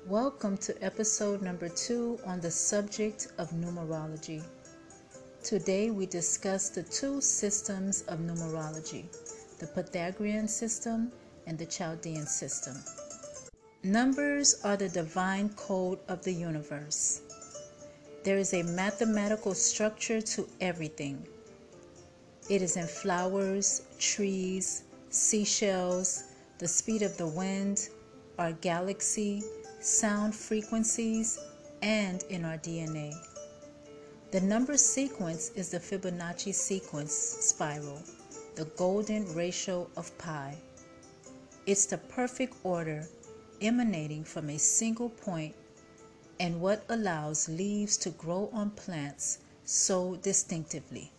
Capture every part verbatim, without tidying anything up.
Welcome to episode number two on the subject of numerology. Today we discuss the two systems of numerology, the Pythagorean system and the Chaldean system. Numbers are the divine code of the universe. There is a mathematical structure to everything. It is in flowers, trees, seashells, the speed of the wind, our galaxy, sound frequencies, and in our D N A. The number sequence is the Fibonacci sequence spiral, the golden ratio of pi. It's the perfect order emanating from a single point and what allows leaves to grow on plants so distinctively.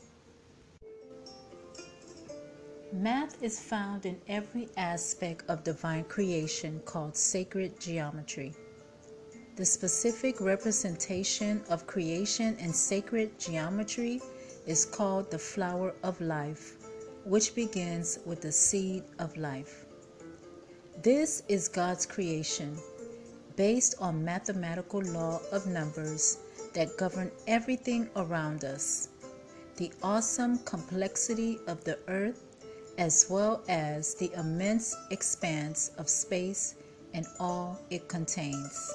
Math is found in every aspect of divine creation called sacred geometry. The specific representation of creation in sacred geometry is called the flower of life, which begins with the seed of life. This is God's creation, based on mathematical law of numbers that govern everything around us, the awesome complexity of the earth, as well as the immense expanse of space and all it contains.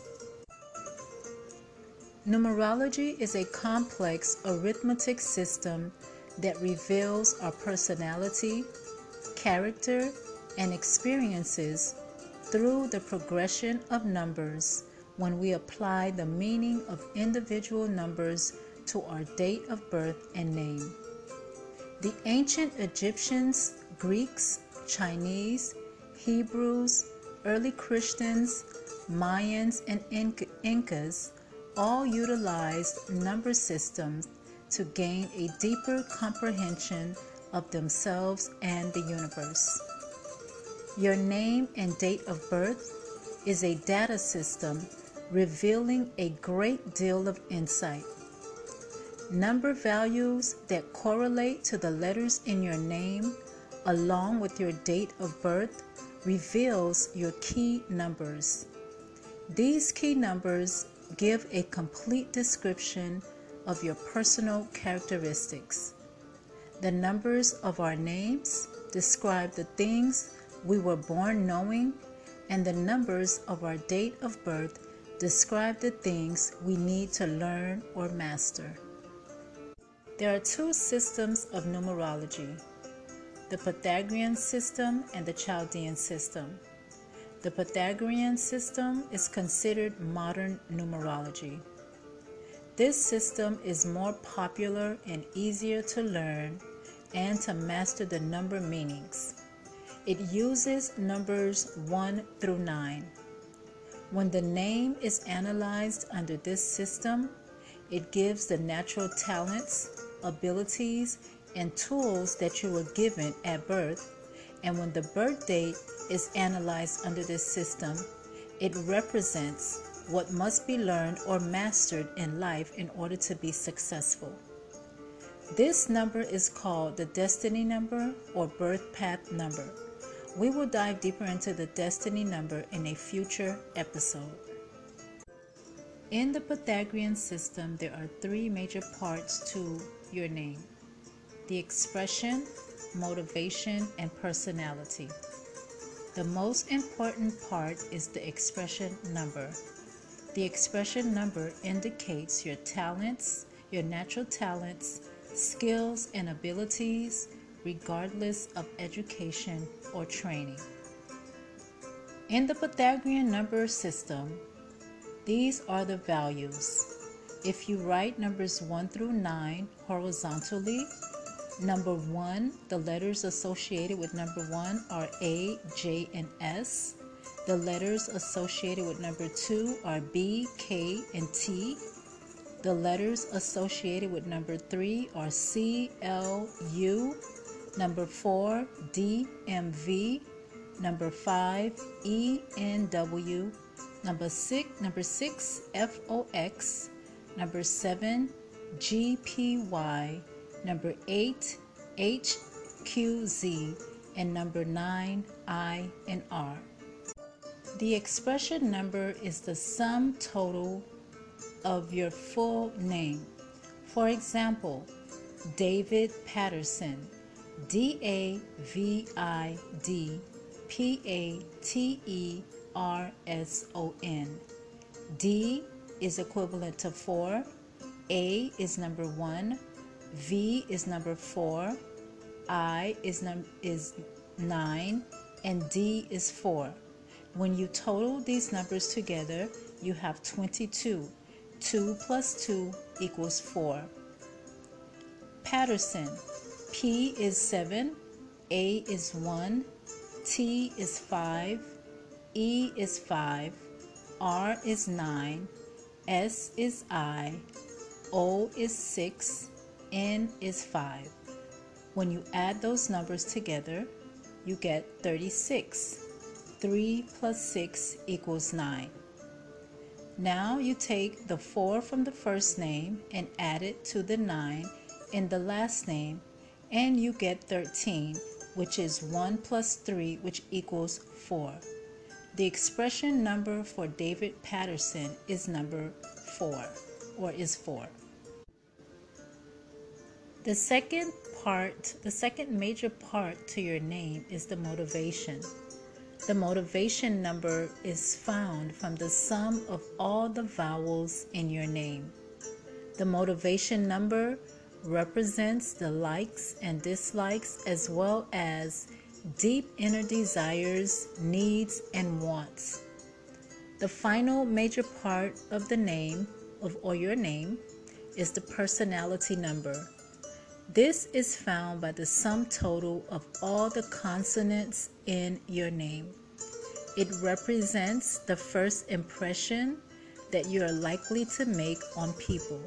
Numerology is a complex arithmetic system that reveals our personality, character, and experiences through the progression of numbers when we apply the meaning of individual numbers to our date of birth and name. The ancient Egyptians, Greeks, Chinese, Hebrews, early Christians, Mayans, and Incas all utilized number systems to gain a deeper comprehension of themselves and the universe. Your name and date of birth is a data system revealing a great deal of insight. Number values that correlate to the letters in your name along with your date of birth reveals your key numbers. These key numbers give a complete description of your personal characteristics. The numbers of our names describe the things we were born knowing, and the numbers of our date of birth describe the things we need to learn or master. There are two systems of numerology, the Pythagorean system and the Chaldean system. The Pythagorean system is considered modern numerology. This system is more popular and easier to learn and to master the number meanings. It uses numbers one through nine. When the name is analyzed under this system, it gives the natural talents, abilities, and tools that you were given at birth, and when the birth date is analyzed under this system, it represents what must be learned or mastered in life in order to be successful. This number is called the destiny number or birth path number. We will dive deeper into the destiny number in a future episode. In the Pythagorean system, there are three major parts to your name: the expression, motivation, and personality. The most important part is the expression number. The expression number indicates your talents, your natural talents, skills, and abilities, regardless of education or training. In the Pythagorean number system, these are the values. If you write numbers one through nine horizontally, number one, the letters associated with number one are A, J, and S. The letters associated with number two are B, K, and T. The letters associated with number three are C, L, U. Number four, D, M, V. Number five, E, N, W. Number six, number six, F O X. Number seven, G P Y. Number eight, H Q Z. And number nine, I and R. The expression number is the sum total of your full name. For example, David Patterson, D A V I D P A T E R S O N. D is equivalent to four, A is number one, V is number four, I is, num- is nine, and D is four. When you total these numbers together, you have twenty-two. two plus two equals four. Patterson, P is seven, A is one, T is five, E is five, R is nine, S is I, O is six, N is five. When you add those numbers together, you get thirty-six. three plus six equals nine. Now you take the four from the first name and add it to the nine in the last name, and you get thirteen, which is one plus three, which equals four. The expression number for David Patterson is number four, or is four. The second part, the second major part to your name is the motivation. The motivation number is found from the sum of all the vowels in your name. The motivation number represents the likes and dislikes, as well as deep inner desires, needs, and wants. The final major part of the name of or your name is the personality number. This is found by the sum total of all the consonants in your name. It represents the first impression that you are likely to make on people.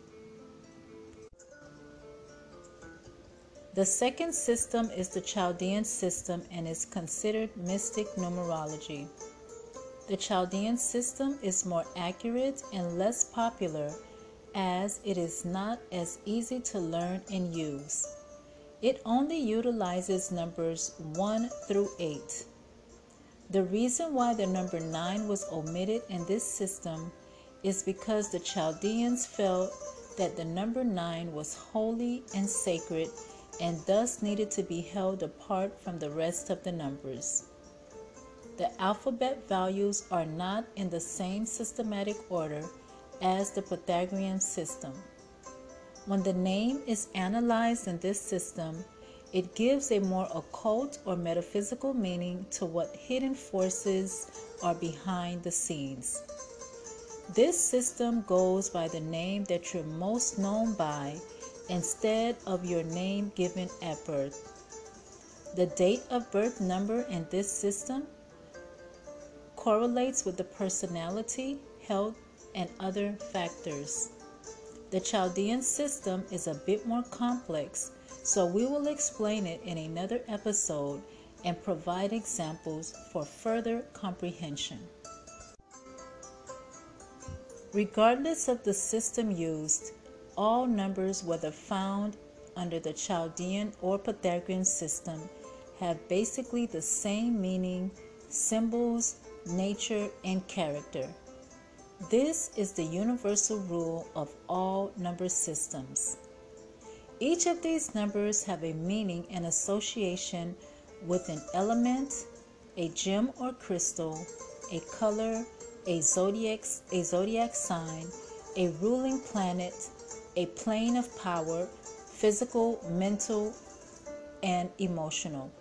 The second system is the Chaldean system and is considered mystic numerology. The Chaldean system is more accurate and less popular, as it is not as easy to learn and use. It only utilizes numbers one through eight. The reason why the number nine was omitted in this system is because the Chaldeans felt that the number nine was holy and sacred and thus needed to be held apart from the rest of the numbers. The alphabet values are not in the same systematic order as the Pythagorean system. When the name is analyzed in this system, it gives a more occult or metaphysical meaning to what hidden forces are behind the scenes. This system goes by the name that you're most known by instead of your name given at birth. The date of birth number in this system correlates with the personality, health, and other factors. The Chaldean system is a bit more complex, so we will explain it in another episode and provide examples for further comprehension. Regardless of the system used, all numbers, whether found under the Chaldean or Pythagorean system, have basically the same meaning, symbols, nature, and character. This is the universal rule of all number systems. Each of these numbers have a meaning and association with an element, a gem or crystal, a color, a zodiac, a zodiac sign, a ruling planet, a plane of power, physical, mental, and emotional.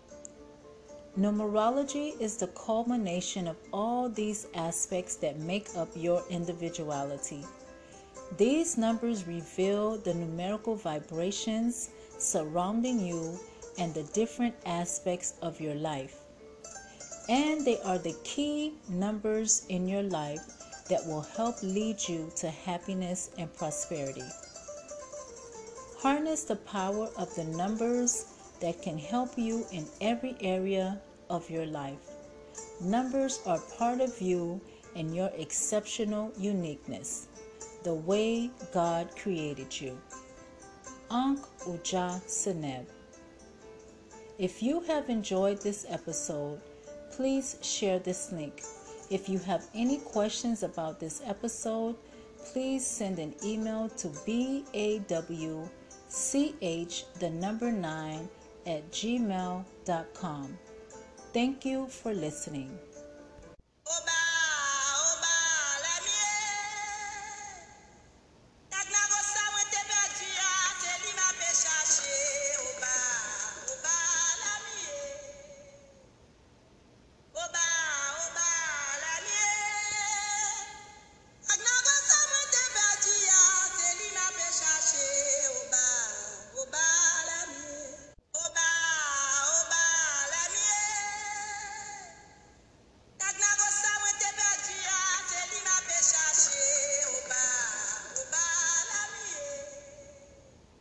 Numerology is the culmination of all these aspects that make up your individuality. These numbers reveal the numerical vibrations surrounding you and the different aspects of your life. And they are the key numbers in your life that will help lead you to happiness and prosperity. Harness the power of the numbers that can help you in every area of your life. Numbers are part of you and your exceptional uniqueness, the way God created you. Ankh Uja Seneb. If you have enjoyed this episode, please share this link. If you have any questions about this episode, please send an email to bawch the number nine at gmail dot com. Thank you for listening.